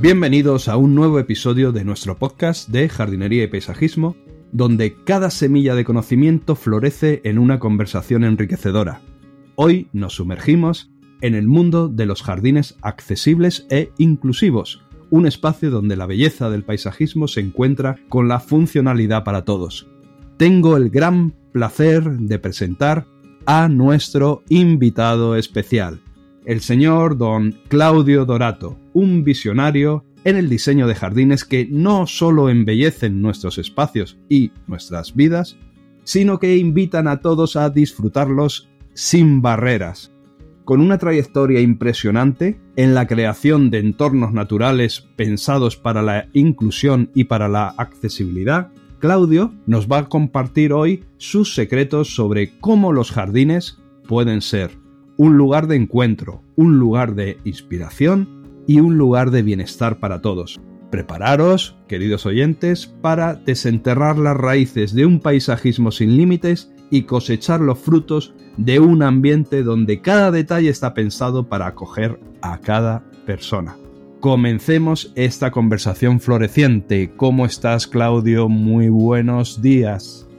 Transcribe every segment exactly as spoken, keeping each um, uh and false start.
Bienvenidos a un nuevo episodio de nuestro podcast de jardinería y paisajismo, donde cada semilla de conocimiento florece en una conversación enriquecedora. Hoy nos sumergimos en el mundo de los jardines accesibles e inclusivos, un espacio donde la belleza del paisajismo se encuentra con la funcionalidad para todos. Tengo el gran placer de presentar a nuestro invitado especial, el señor don Claudio Dorato, un visionario en el diseño de jardines que no solo embellecen nuestros espacios y nuestras vidas, sino que invitan a todos a disfrutarlos sin barreras. Con una trayectoria impresionante en la creación de entornos naturales pensados para la inclusión y para la accesibilidad, Claudio nos va a compartir hoy sus secretos sobre cómo los jardines pueden ser un lugar de encuentro, un lugar de inspiración y un lugar de bienestar para todos. Prepararos, queridos oyentes, para desenterrar las raíces de un paisajismo sin límites y cosechar los frutos de un ambiente donde cada detalle está pensado para acoger a cada persona. Comencemos esta conversación floreciente. ¿Cómo estás, Claudio? Muy buenos días.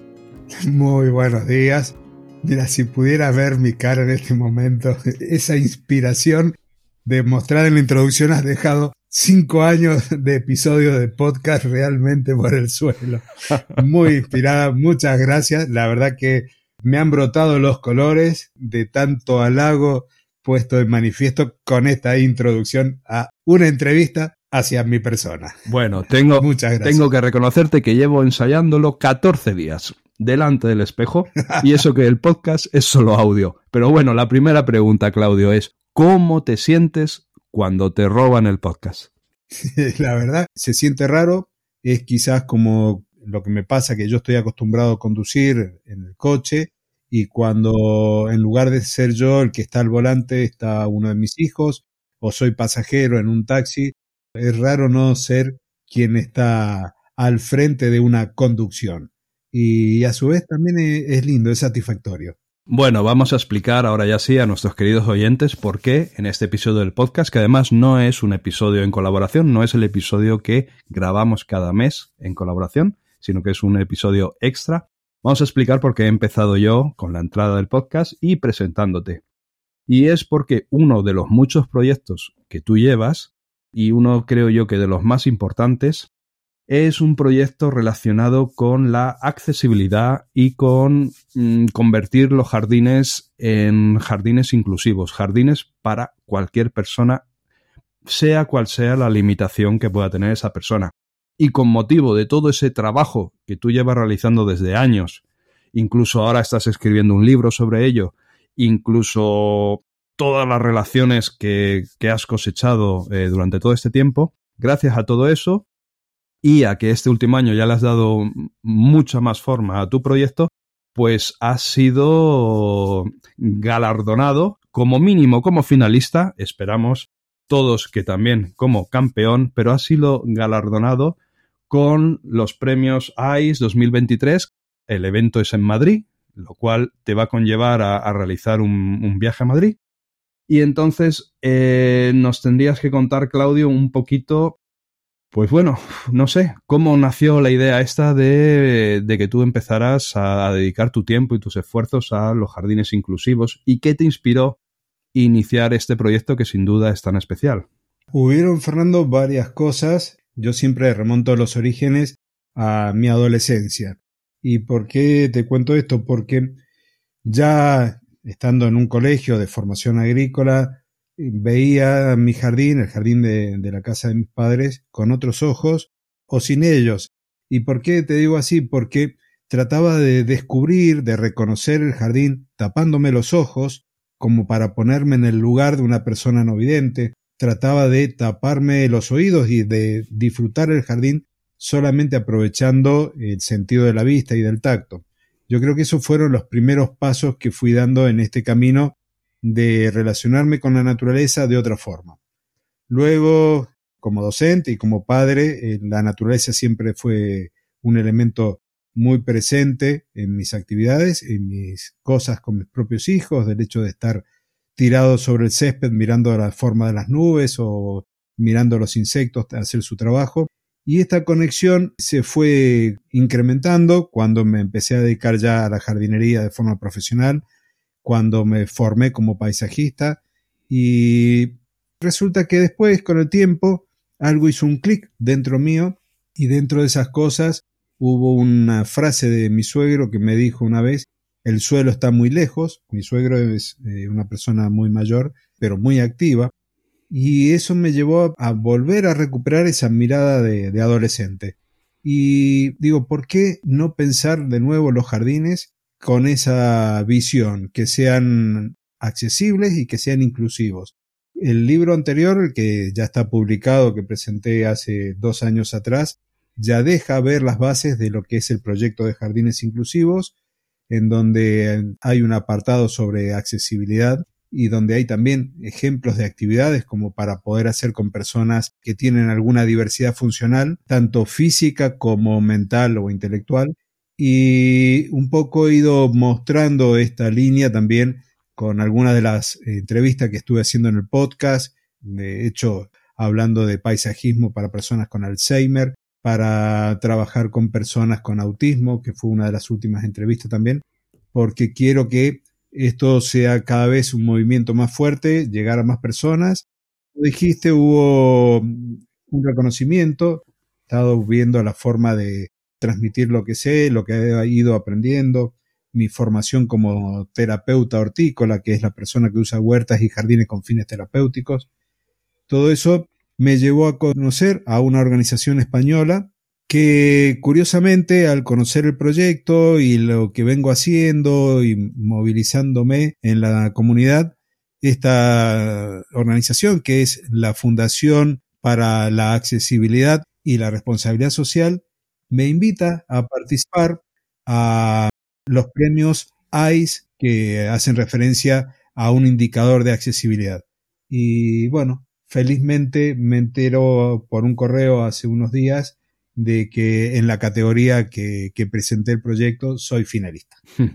Muy buenos días. Mira, si pudiera ver mi cara en este momento, esa inspiración demostrada en la introducción, has dejado cinco años de episodios de podcast realmente por el suelo. Muy inspirada, muchas gracias. La verdad que me han brotado los colores de tanto halago puesto en manifiesto con esta introducción a una entrevista hacia mi persona. Bueno, tengo, tengo que reconocerte que llevo ensayándolo catorce días. Delante del espejo, y eso que el podcast es solo audio. Pero bueno, la primera pregunta, Claudio, es ¿cómo te sientes cuando te roban el podcast? La verdad, se siente raro. Es quizás como lo que me pasa, que yo estoy acostumbrado a conducir en el coche, y cuando en lugar de ser yo el que está al volante está uno de mis hijos, o soy pasajero en un taxi, es raro no ser quien está al frente de una conducción. Y a su vez también es lindo, es satisfactorio. Bueno, vamos a explicar ahora ya sí a nuestros queridos oyentes por qué en este episodio del podcast, que además no es un episodio en colaboración, no es el episodio que grabamos cada mes en colaboración, sino que es un episodio extra. Vamos a explicar por qué he empezado yo con la entrada del podcast y presentándote. Y es porque uno de los muchos proyectos que tú llevas, y uno creo yo que de los más importantes, es un proyecto relacionado con la accesibilidad y con mmm, convertir los jardines en jardines inclusivos, jardines para cualquier persona, sea cual sea la limitación que pueda tener esa persona. Y con motivo de todo ese trabajo que tú llevas realizando desde años, incluso ahora estás escribiendo un libro sobre ello, incluso todas las relaciones que, que has cosechado eh, durante todo este tiempo, gracias a todo eso, y a que este último año ya le has dado mucha más forma a tu proyecto, pues has sido galardonado como mínimo como finalista, esperamos todos que también como campeón, pero has sido galardonado con los premios A I S dos mil veintitrés. El evento es en Madrid, lo cual te va a conllevar a, a realizar un, un viaje a Madrid. Y entonces eh, nos tendrías que contar, Claudio, un poquito. Pues bueno, no sé, ¿cómo nació la idea esta de, de que tú empezaras a, a dedicar tu tiempo y tus esfuerzos a los jardines inclusivos? ¿Y qué te inspiró iniciar este proyecto que sin duda es tan especial? Hubieron, Fernando, varias cosas. Yo siempre remonto los orígenes a mi adolescencia. ¿Y por qué te cuento esto? Porque ya estando en un colegio de formación agrícola, veía mi jardín, el jardín de, de la casa de mis padres, con otros ojos o sin ellos. ¿Y por qué te digo así? Porque trataba de descubrir, de reconocer el jardín tapándome los ojos, como para ponerme en el lugar de una persona no vidente. Trataba de taparme los oídos y de disfrutar el jardín solamente aprovechando el sentido de la vista y del tacto. Yo creo que esos fueron los primeros pasos que fui dando en este camino de relacionarme con la naturaleza de otra forma. Luego, como docente y como padre, eh, la naturaleza siempre fue un elemento muy presente en mis actividades, en mis cosas con mis propios hijos, del hecho de estar tirado sobre el césped mirando la forma de las nubes o mirando los insectos hacer su trabajo. Y esta conexión se fue incrementando cuando me empecé a dedicar ya a la jardinería de forma profesional, cuando me formé como paisajista, y resulta que después, con el tiempo, algo hizo un clic dentro mío, y dentro de esas cosas hubo una frase de mi suegro que me dijo una vez: el suelo está muy lejos. Mi suegro es eh, una persona muy mayor, pero muy activa, y eso me llevó a, a volver a recuperar esa mirada de, de adolescente. Y digo, ¿por qué no pensar de nuevo los jardines con esa visión, que sean accesibles y que sean inclusivos? El libro anterior, el que ya está publicado, que presenté hace dos años atrás, ya deja ver las bases de lo que es el proyecto de jardines inclusivos, en donde hay un apartado sobre accesibilidad y donde hay también ejemplos de actividades como para poder hacer con personas que tienen alguna diversidad funcional, tanto física como mental o intelectual. Y un poco he ido mostrando esta línea también con algunas de las entrevistas que estuve haciendo en el podcast, de hecho hablando de paisajismo para personas con Alzheimer, para trabajar con personas con autismo, que fue una de las últimas entrevistas también, porque quiero que esto sea cada vez un movimiento más fuerte, llegar a más personas. Como dijiste, hubo un reconocimiento, he estado viendo la forma de transmitir lo que sé, lo que he ido aprendiendo, mi formación como terapeuta hortícola, que es la persona que usa huertas y jardines con fines terapéuticos. Todo eso me llevó a conocer a una organización española que, curiosamente, al conocer el proyecto y lo que vengo haciendo y movilizándome en la comunidad, esta organización, que es la Fundación para la Accesibilidad y la Responsabilidad Social, me invita a participar a los premios I C E, que hacen referencia a un indicador de accesibilidad. Y bueno, felizmente me entero por un correo hace unos días de que en la categoría que, que presenté el proyecto soy finalista.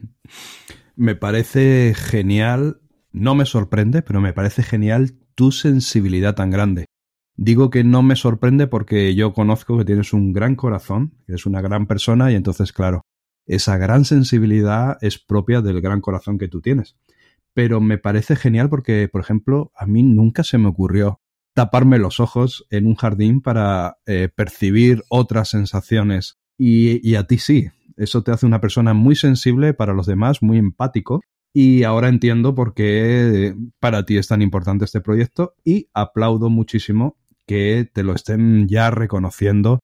Me parece genial, no me sorprende, pero me parece genial tu sensibilidad tan grande. Digo que no me sorprende porque yo conozco que tienes un gran corazón, que eres una gran persona, y entonces, claro, esa gran sensibilidad es propia del gran corazón que tú tienes. Pero me parece genial porque, por ejemplo, a mí nunca se me ocurrió taparme los ojos en un jardín para eh, percibir otras sensaciones. Y, y a ti sí. Eso te hace una persona muy sensible para los demás, muy empático. Y ahora entiendo por qué para ti es tan importante este proyecto, y aplaudo muchísimo que te lo estén ya reconociendo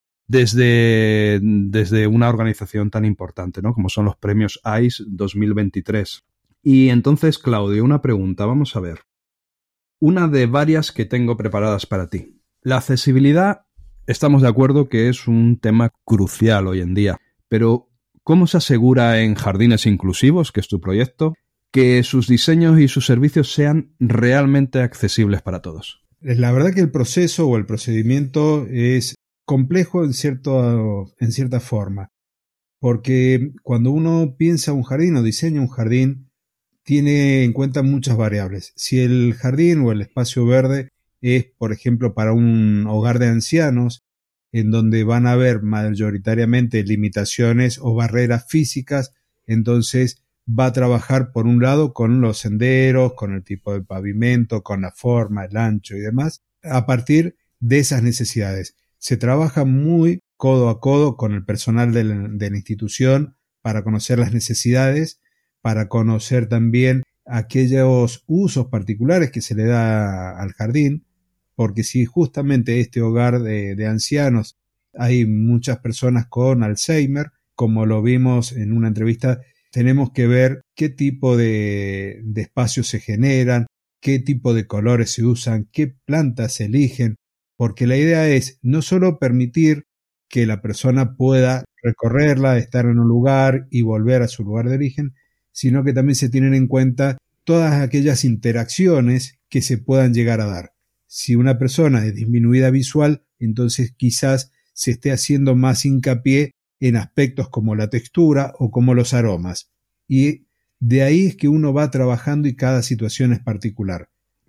desde, desde una organización tan importante, ¿no?, como son los premios I C E dos mil veintitrés. Y entonces, Claudio, una pregunta, vamos a ver. Una de varias que tengo preparadas para ti. La accesibilidad, estamos de acuerdo que es un tema crucial hoy en día, pero ¿cómo se asegura en Jardines Inclusivos, que es tu proyecto, que sus diseños y sus servicios sean realmente accesibles para todos? La verdad que el proceso o el procedimiento es complejo en, cierto, en cierta forma, porque cuando uno piensa un jardín o diseña un jardín, tiene en cuenta muchas variables. Si el jardín o el espacio verde es, por ejemplo, para un hogar de ancianos, en donde van a haber mayoritariamente limitaciones o barreras físicas, entonces va a trabajar por un lado con los senderos, con el tipo de pavimento, con la forma, el ancho y demás, a partir de esas necesidades. Se trabaja muy codo a codo con el personal de la, de la institución para conocer las necesidades, para conocer también aquellos usos particulares que se le da al jardín, porque si justamente este hogar de, de ancianos hay muchas personas con Alzheimer, como lo vimos en una entrevista, tenemos que ver qué tipo de, de espacios se generan, qué tipo de colores se usan, qué plantas se eligen, porque la idea es no solo permitir que la persona pueda recorrerla, estar en un lugar y volver a su lugar de origen, sino que también se tienen en cuenta todas aquellas interacciones que se puedan llegar a dar. Si una persona es disminuida visual, entonces quizás se esté haciendo más hincapié en aspectos como la textura o como los aromas. Y de ahí es que uno va trabajando y cada situación es particular.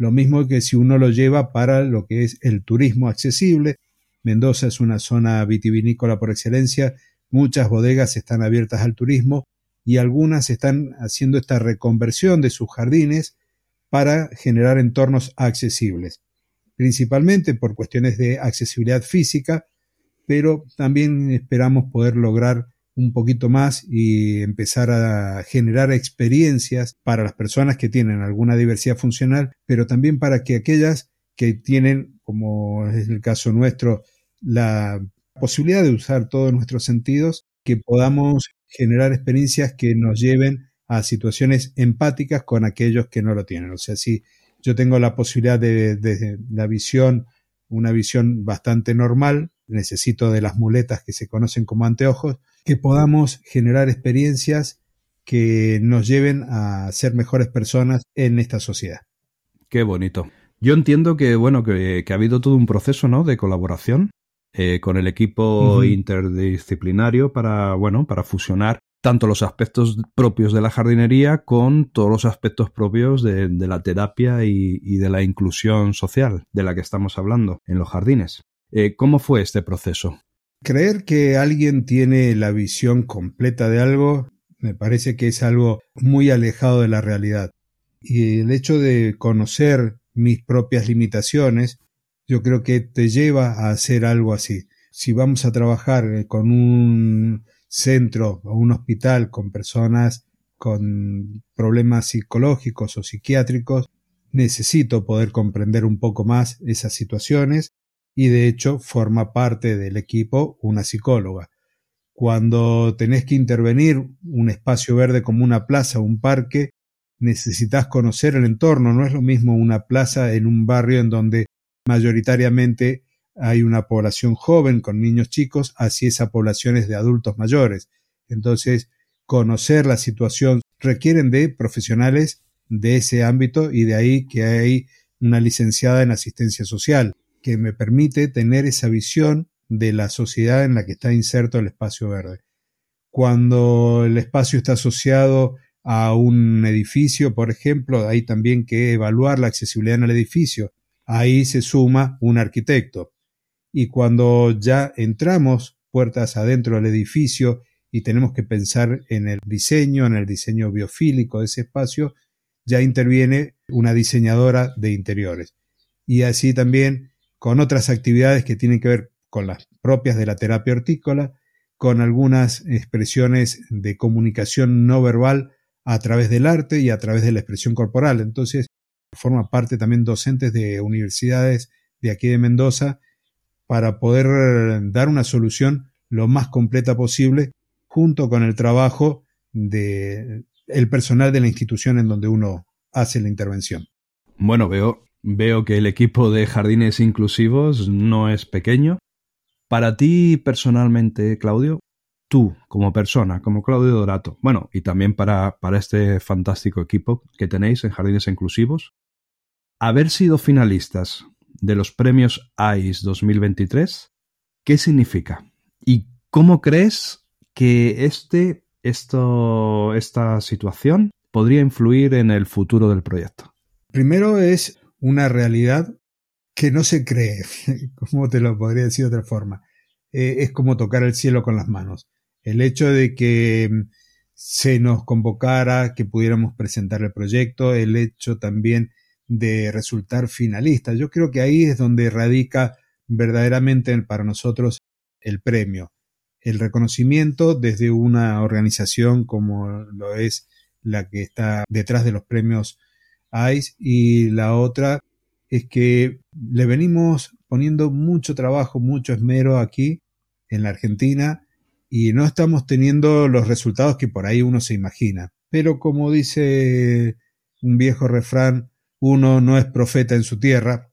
Lo mismo que si uno lo lleva para lo que es el turismo accesible. Mendoza es una zona vitivinícola por excelencia, muchas bodegas están abiertas al turismo y algunas están haciendo esta reconversión de sus jardines para generar entornos accesibles, principalmente por cuestiones de accesibilidad física, pero también esperamos poder lograr un poquito más y empezar a generar experiencias para las personas que tienen alguna diversidad funcional, pero también para que aquellas que tienen, como es el caso nuestro, la posibilidad de usar todos nuestros sentidos, que podamos generar experiencias que nos lleven a situaciones empáticas con aquellos que no lo tienen. O sea, si yo tengo la posibilidad de, de, de la visión, una visión bastante normal, necesito de las muletas que se conocen como anteojos, que podamos generar experiencias que nos lleven a ser mejores personas en esta sociedad. Qué bonito. Yo entiendo que, bueno, que, que ha habido todo un proceso, ¿no?, de colaboración eh, con el equipo uh-huh. interdisciplinario para, bueno, para fusionar tanto los aspectos propios de la jardinería con todos los aspectos propios de, de la terapia y, y de la inclusión social de la que estamos hablando en los jardines. Eh, ¿Cómo fue este proceso? Creer que alguien tiene la visión completa de algo me parece que es algo muy alejado de la realidad. Y el hecho de conocer mis propias limitaciones, yo creo que te lleva a hacer algo así. Si vamos a trabajar con un centro o un hospital con personas con problemas psicológicos o psiquiátricos, necesito poder comprender un poco más esas situaciones y de hecho forma parte del equipo una psicóloga. Cuando tenés que intervenir un espacio verde como una plaza o un parque, necesitas conocer el entorno. No es lo mismo una plaza en un barrio en donde mayoritariamente hay una población joven con niños chicos, así esa población es de adultos mayores. Entonces, conocer la situación requieren de profesionales de ese ámbito y de ahí que hay una licenciada en asistencia social que me permite tener esa visión de la sociedad en la que está inserto el espacio verde. Cuando el espacio está asociado a un edificio, por ejemplo, hay también que evaluar la accesibilidad en el edificio. Ahí se suma un arquitecto. Y cuando ya entramos puertas adentro del edificio y tenemos que pensar en el diseño, en el diseño biofílico de ese espacio, ya interviene una diseñadora de interiores. Y así también con otras actividades que tienen que ver con las propias de la terapia hortícola, con algunas expresiones de comunicación no verbal a través del arte y a través de la expresión corporal. Entonces, forma parte también docentes de universidades de aquí de Mendoza para poder dar una solución lo más completa posible junto con el trabajo del personal de la institución en donde uno hace la intervención. Bueno, veo, veo que el equipo de jardines inclusivos no es pequeño. Para ti personalmente, Claudio, tú como persona, como Claudio Dorato, bueno, y también para, para este fantástico equipo que tenéis en Jardines Inclusivos, haber sido finalistas de los premios A I S dos mil veintitrés, ¿qué significa? ¿Y cómo crees que este, esto, esta situación podría influir en el futuro del proyecto? Primero es una realidad que no se cree. ¿Cómo te lo podría decir de otra forma? Eh, es como tocar el cielo con las manos. El hecho de que se nos convocara, que pudiéramos presentar el proyecto, el hecho también de resultar finalista. Yo creo que ahí es donde radica verdaderamente para nosotros el premio. El reconocimiento desde una organización como lo es la que está detrás de los premios A I S, y la otra es que le venimos poniendo mucho trabajo, mucho esmero aquí en la Argentina y no estamos teniendo los resultados que por ahí uno se imagina. Pero como dice un viejo refrán, uno no es profeta en su tierra,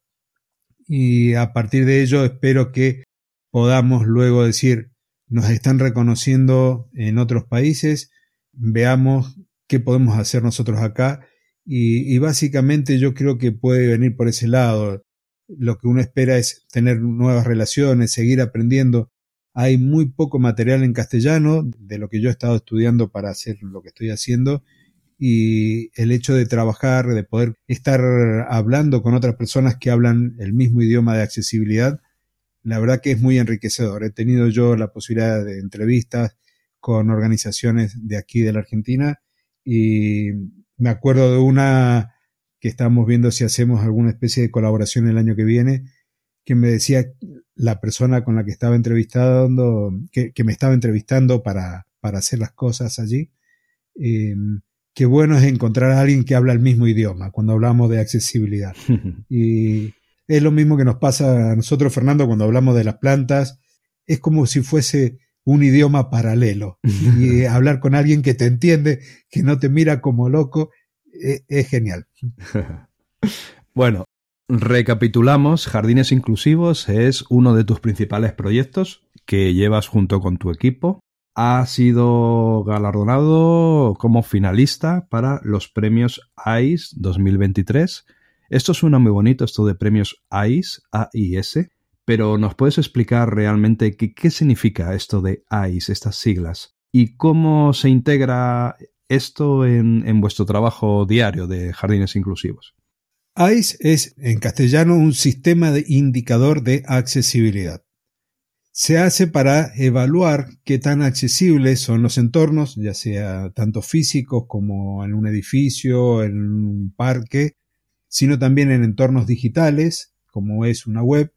y a partir de ello espero que podamos luego decir, nos están reconociendo en otros países, veamos qué podemos hacer nosotros acá, y, y básicamente yo creo que puede venir por ese lado. Lo que uno espera es tener nuevas relaciones, seguir aprendiendo. Hay muy poco material en castellano de lo que yo he estado estudiando para hacer lo que estoy haciendo, y el hecho de trabajar, de poder estar hablando con otras personas que hablan el mismo idioma de accesibilidad, la verdad que es muy enriquecedor. He tenido yo la posibilidad de entrevistas con organizaciones de aquí de la Argentina y me acuerdo de una que estamos viendo si hacemos alguna especie de colaboración el año que viene, que me decía la persona con la que estaba entrevistando, que, que me estaba entrevistando para, para hacer las cosas allí, eh, qué bueno es encontrar a alguien que habla el mismo idioma cuando hablamos de accesibilidad. Y es lo mismo que nos pasa a nosotros, Fernando, cuando hablamos de las plantas. Es como si fuese un idioma paralelo. Y hablar con alguien que te entiende, que no te mira como loco, es, es genial. Bueno, recapitulamos. Jardines Inclusivos es uno de tus principales proyectos que llevas junto con tu equipo. Ha sido galardonado como finalista para los premios A I S dos mil veintitrés. Esto suena muy bonito, esto de premios A I S, A I S, pero ¿nos puedes explicar realmente qué, qué significa esto de A I S, estas siglas? ¿Y cómo se integra esto en, en vuestro trabajo diario de Jardines Inclusivos? A I S es, en castellano, un sistema de indicador de accesibilidad. Se hace para evaluar qué tan accesibles son los entornos, ya sea tanto físicos como en un edificio, en un parque, sino también en entornos digitales, como es una web,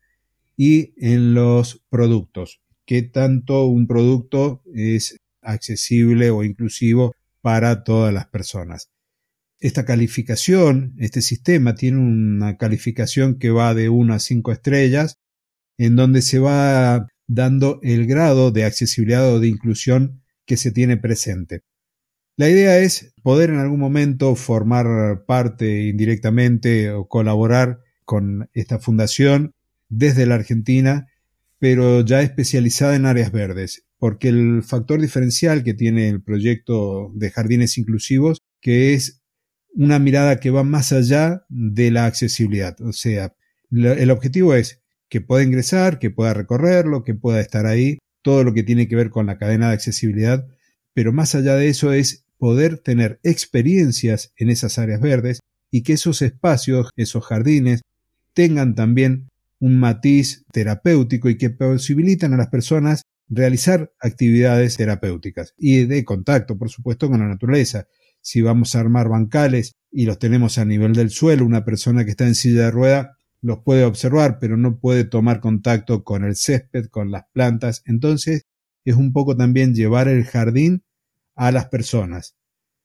y en los productos, qué tanto un producto es accesible o inclusivo para todas las personas. Esta calificación, este sistema tiene una calificación que va de uno a cinco estrellas, en donde se va dando el grado de accesibilidad o de inclusión que se tiene presente. La idea es poder en algún momento formar parte indirectamente o colaborar con esta fundación desde la Argentina, pero ya especializada en áreas verdes, porque el factor diferencial que tiene el proyecto de Jardines Inclusivos, que es una mirada que va más allá de la accesibilidad. O sea, el objetivo es que pueda ingresar, que pueda recorrerlo, que pueda estar ahí, todo lo que tiene que ver con la cadena de accesibilidad, pero más allá de eso es poder tener experiencias en esas áreas verdes y que esos espacios, esos jardines, tengan también un matiz terapéutico y que posibilitan a las personas realizar actividades terapéuticas y de contacto, por supuesto, con la naturaleza. Si vamos a armar bancales y los tenemos a nivel del suelo, una persona que está en silla de rueda los puede observar, pero no puede tomar contacto con el césped, con las plantas. Entonces, es un poco también llevar el jardín a las personas.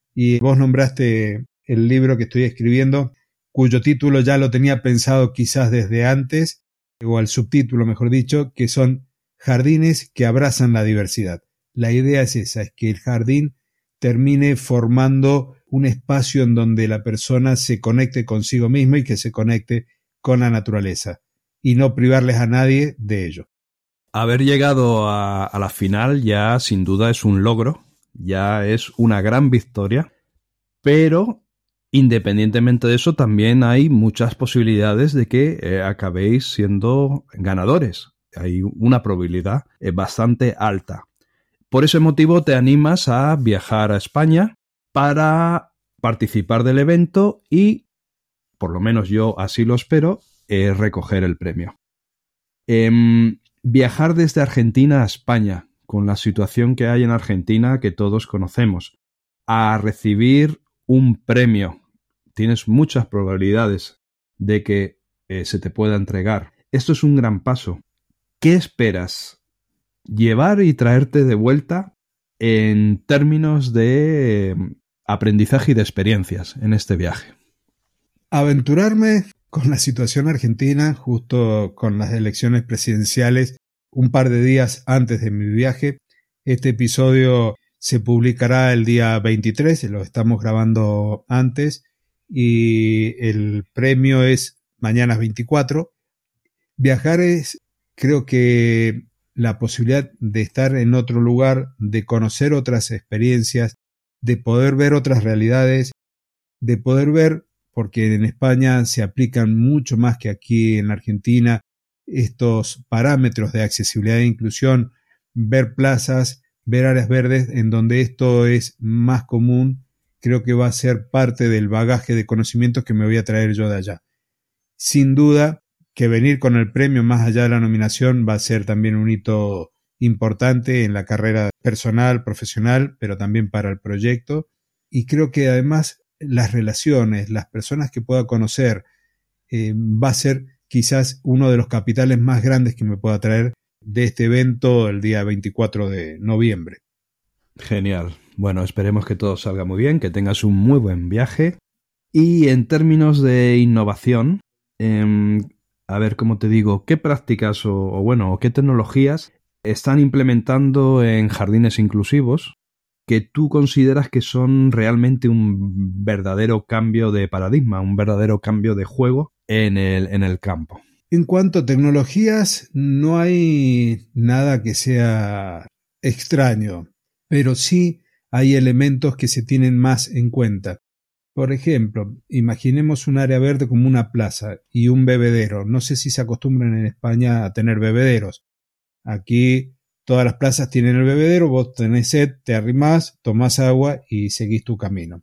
Y vos nombraste el libro que estoy escribiendo, cuyo título ya lo tenía pensado quizás desde antes, o el subtítulo, mejor dicho, que son Jardines que abrazan la diversidad. La idea es esa, es que el jardín termine formando un espacio en donde la persona se conecte consigo misma y que se conecte con la naturaleza, y no privarles a nadie de ello. Haber llegado a, a la final ya sin duda es un logro, ya es una gran victoria, pero independientemente de eso también hay muchas posibilidades de que eh, acabéis siendo ganadores. Hay una probabilidad eh, bastante alta. Por ese motivo te animas a viajar a España para participar del evento y, por lo menos yo así lo espero, eh, recoger el premio. Eh, viajar desde Argentina a España, con la situación que hay en Argentina que todos conocemos, a recibir un premio. Tienes muchas probabilidades de que eh, se te pueda entregar. Esto es un gran paso. ¿Qué esperas llevar y traerte de vuelta en términos de aprendizaje y de experiencias en este viaje? Aventurarme con la situación argentina, justo con las elecciones presidenciales, un par de días antes de mi viaje. Este episodio se publicará el día veintitrés, lo estamos grabando antes, y el premio es mañana veinticuatro. Viajar es, creo que, la posibilidad de estar en otro lugar, de conocer otras experiencias, de poder ver otras realidades, de poder ver, porque en España se aplican mucho más que aquí en la Argentina, estos parámetros de accesibilidad e inclusión, ver plazas, ver áreas verdes en donde esto es más común creo que va a ser parte del bagaje de conocimientos que me voy a traer yo de allá. Sin duda que venir con el premio más allá de la nominación va a ser también un hito importante en la carrera personal, profesional, pero también para el proyecto. Y creo que además las relaciones, las personas que pueda conocer, eh, va a ser quizás uno de los capitales más grandes que me pueda traer de este evento el día veinticuatro de noviembre. Genial. Bueno, esperemos que todo salga muy bien, que tengas un muy buen viaje. Y en términos de innovación, eh, a ver cómo te digo, ¿qué prácticas o, o bueno, o qué tecnologías están implementando en jardines inclusivos que tú consideras que son realmente un verdadero cambio de paradigma, un verdadero cambio de juego en el, en el campo? En cuanto a tecnologías, no hay nada que sea extraño, pero sí hay elementos que se tienen más en cuenta. Por ejemplo, imaginemos un área verde como una plaza y un bebedero. No sé si se acostumbran en España a tener bebederos. Aquí todas las plazas tienen el bebedero, vos tenés sed, te arrimás, tomás agua y seguís tu camino.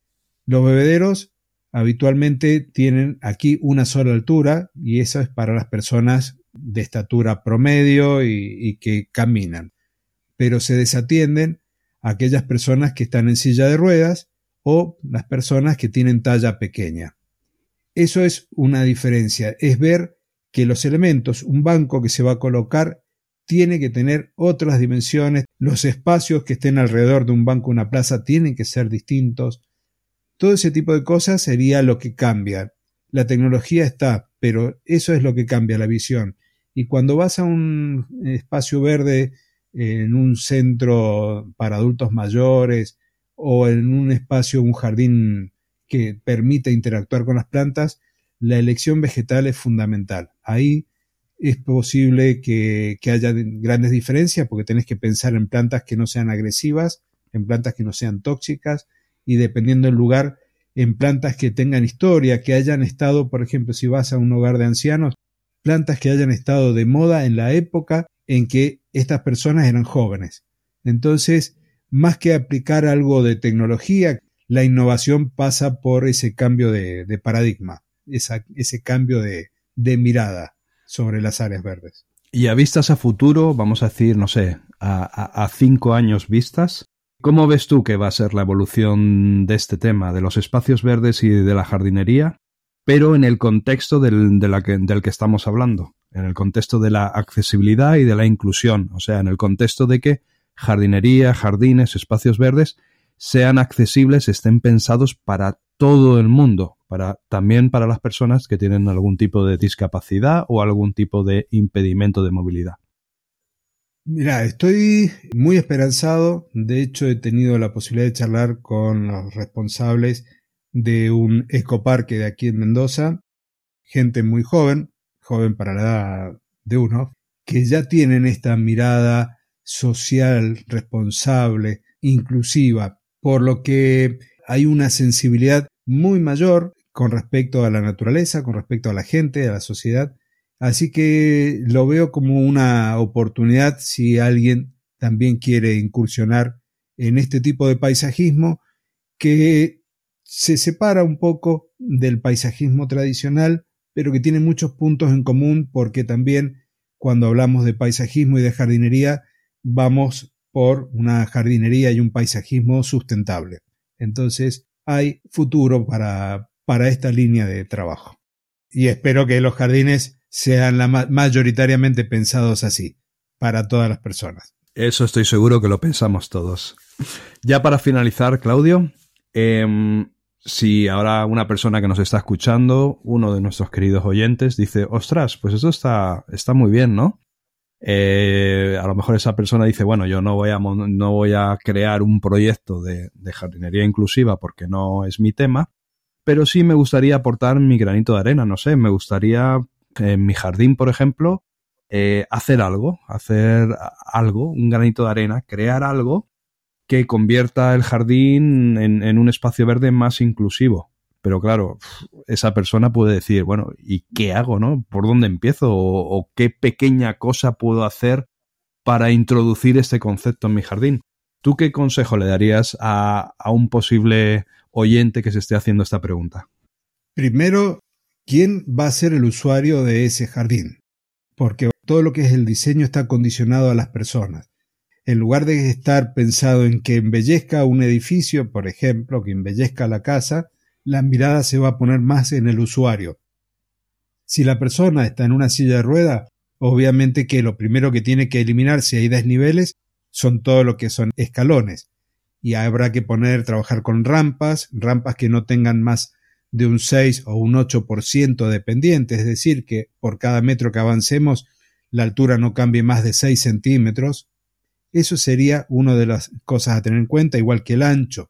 Los bebederos habitualmente tienen aquí una sola altura y eso es para las personas de estatura promedio y, y que caminan. Pero se desatienden a aquellas personas que están en silla de ruedas o las personas que tienen talla pequeña. Eso es una diferencia, es ver que los elementos, un banco que se va a colocar, tiene que tener otras dimensiones, los espacios que estén alrededor de un banco o una plaza tienen que ser distintos. Todo ese tipo de cosas sería lo que cambia. La tecnología está, pero eso es lo que cambia la visión. Y cuando vas a un espacio verde en un centro para adultos mayores o en un espacio, un jardín que permite interactuar con las plantas, la elección vegetal es fundamental. Ahí es posible que, que haya grandes diferencias porque tenés que pensar en plantas que no sean agresivas, en plantas que no sean tóxicas y dependiendo del lugar, en plantas que tengan historia, que hayan estado, por ejemplo, si vas a un hogar de ancianos, plantas que hayan estado de moda en la época en que estas personas eran jóvenes. Entonces, más que aplicar algo de tecnología, la innovación pasa por ese cambio de, de paradigma, esa, ese cambio de, de mirada sobre las áreas verdes. Y a vistas a futuro, vamos a decir, no sé, a, a, a cinco años vistas, ¿cómo ves tú que va a ser la evolución de este tema, de los espacios verdes y de la jardinería, pero en el contexto del, de la que, del que estamos hablando, en el contexto de la accesibilidad y de la inclusión, o sea, en el contexto de que jardinería, jardines, espacios verdes sean accesibles, estén pensados para todo el mundo, para, también para las personas que tienen algún tipo de discapacidad o algún tipo de impedimento de movilidad? Mira, estoy muy esperanzado. De hecho, he tenido la posibilidad de charlar con los responsables de un ecoparque de aquí en Mendoza, gente muy joven, joven para la edad de uno, que ya tienen esta mirada social, responsable, inclusiva, por lo que hay una sensibilidad muy mayor con respecto a la naturaleza, con respecto a la gente, a la sociedad. Así que lo veo como una oportunidad si alguien también quiere incursionar en este tipo de paisajismo que se separa un poco del paisajismo tradicional, pero que tiene muchos puntos en común porque también cuando hablamos de paisajismo y de jardinería vamos por una jardinería y un paisajismo sustentable. Entonces hay futuro para, para esta línea de trabajo. Y espero que los jardines sean la ma- mayoritariamente pensados así, para todas las personas. Eso estoy seguro que lo pensamos todos. Ya para finalizar, Claudio, eh, si ahora una persona que nos está escuchando, uno de nuestros queridos oyentes, dice, ostras, pues esto está, está muy bien, ¿no? Eh, a lo mejor esa persona dice, bueno, yo no voy a, no voy a crear un proyecto de, de jardinería inclusiva porque no es mi tema, pero sí me gustaría aportar mi granito de arena, no sé, me gustaría en mi jardín, por ejemplo, eh, hacer algo, hacer algo, un granito de arena, crear algo que convierta el jardín en, en un espacio verde más inclusivo. Pero claro, esa persona puede decir, bueno, ¿y qué hago, no? ¿Por dónde empiezo? ¿O, o qué pequeña cosa puedo hacer para introducir este concepto en mi jardín? ¿Tú qué consejo le darías a, a un posible oyente que se esté haciendo esta pregunta? Primero, ¿quién va a ser el usuario de ese jardín? Porque todo lo que es el diseño está condicionado a las personas. En lugar de estar pensado en que embellezca un edificio, por ejemplo, que embellezca la casa, la mirada se va a poner más en el usuario. Si la persona está en una silla de ruedas, obviamente que lo primero que tiene que eliminar si hay desniveles son todo lo que son escalones. Y habrá que poner, trabajar con rampas, rampas que no tengan más de un seis o un ocho por ciento de pendiente, es decir, que por cada metro que avancemos la altura no cambie más de seis centímetros. Eso sería una de las cosas a tener en cuenta, igual que el ancho.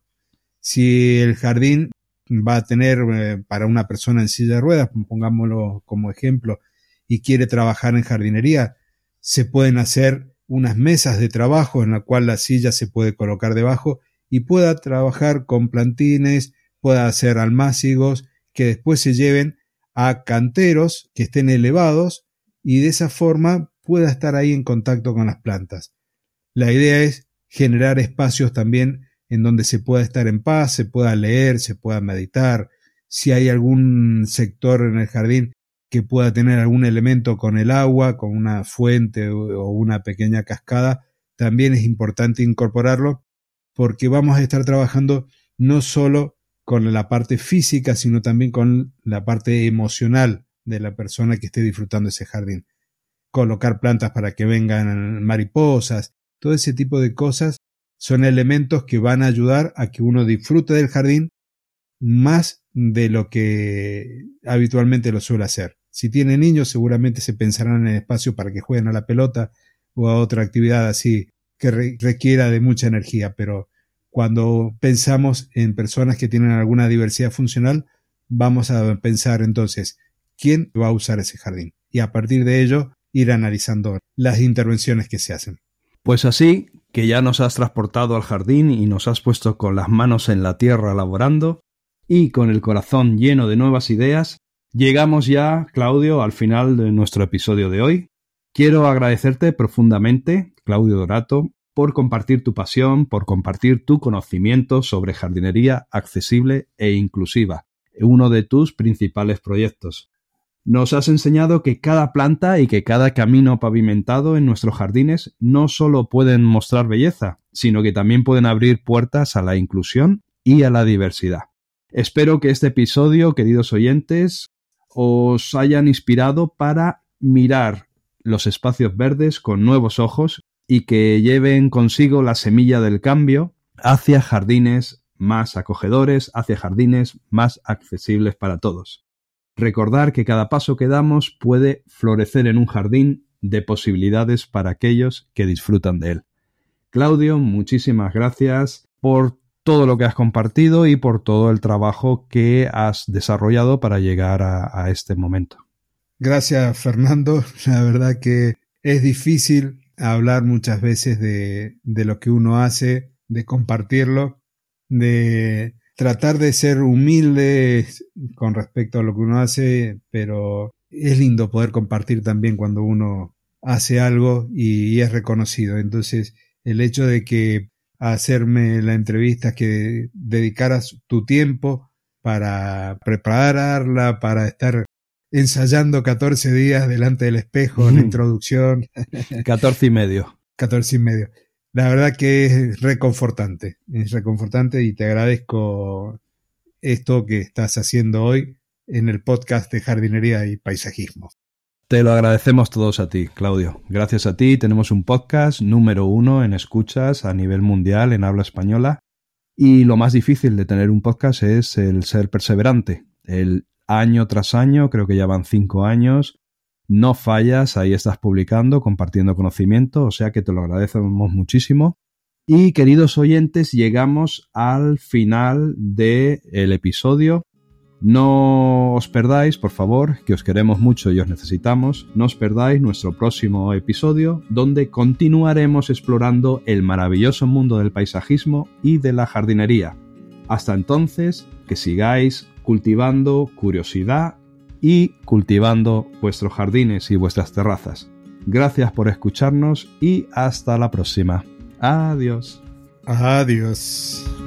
Si el jardín va a tener eh, para una persona en silla de ruedas, pongámoslo como ejemplo, y quiere trabajar en jardinería, se pueden hacer unas mesas de trabajo en la cual la silla se puede colocar debajo y pueda trabajar con plantines, pueda hacer almácigos que después se lleven a canteros que estén elevados y de esa forma pueda estar ahí en contacto con las plantas. La idea es generar espacios también en donde se pueda estar en paz, se pueda leer, se pueda meditar. Si hay algún sector en el jardín que pueda tener algún elemento con el agua, con una fuente o una pequeña cascada, también es importante incorporarlo porque vamos a estar trabajando no solo con la parte física, sino también con la parte emocional de la persona que esté disfrutando ese jardín. Colocar plantas para que vengan mariposas, todo ese tipo de cosas son elementos que van a ayudar a que uno disfrute del jardín más de lo que habitualmente lo suele hacer. Si tiene niños, seguramente se pensarán en el espacio para que jueguen a la pelota o a otra actividad así que re- requiera de mucha energía, pero cuando pensamos en personas que tienen alguna diversidad funcional, vamos a pensar entonces, ¿quién va a usar ese jardín? Y a partir de ello, ir analizando las intervenciones que se hacen. Pues así que ya nos has transportado al jardín y nos has puesto con las manos en la tierra laborando y con el corazón lleno de nuevas ideas, llegamos ya, Claudio, al final de nuestro episodio de hoy. Quiero agradecerte profundamente, Claudio Dorato, por compartir tu pasión, por compartir tu conocimiento sobre jardinería accesible e inclusiva, uno de tus principales proyectos. Nos has enseñado que cada planta y que cada camino pavimentado en nuestros jardines no solo pueden mostrar belleza, sino que también pueden abrir puertas a la inclusión y a la diversidad. Espero que este episodio, queridos oyentes, os hayan inspirado para mirar los espacios verdes con nuevos ojos y que lleven consigo la semilla del cambio hacia jardines más acogedores, hacia jardines más accesibles para todos. Recordar que cada paso que damos puede florecer en un jardín de posibilidades para aquellos que disfrutan de él. Claudio, muchísimas gracias por todo lo que has compartido y por todo el trabajo que has desarrollado para llegar a, a este momento. Gracias, Fernando. La verdad que es difícil hablar muchas veces de, de lo que uno hace, de compartirlo, de tratar de ser humilde con respecto a lo que uno hace, pero es lindo poder compartir también cuando uno hace algo y es reconocido. Entonces, el hecho de que hacerme la entrevista, que dedicaras tu tiempo para prepararla, para estar ensayando catorce días delante del espejo, mm. la introducción. catorce y medio. catorce y medio. La verdad que es reconfortante, es reconfortante y te agradezco esto que estás haciendo hoy en el podcast de jardinería y paisajismo. Te lo agradecemos todos a ti, Claudio. Gracias a ti tenemos un podcast número uno en escuchas a nivel mundial en habla española y lo más difícil de tener un podcast es el ser perseverante. El año tras año, creo que ya van cinco años, no fallas, ahí estás publicando, compartiendo conocimiento, o sea que te lo agradecemos muchísimo. Y queridos oyentes, llegamos al final del episodio. No os perdáis, por favor, que os queremos mucho y os necesitamos, no os perdáis nuestro próximo episodio, donde continuaremos explorando el maravilloso mundo del paisajismo y de la jardinería. Hasta entonces, que sigáis cultivando curiosidad y cultivando vuestros jardines y vuestras terrazas. Gracias por escucharnos y hasta la próxima. Adiós. Adiós.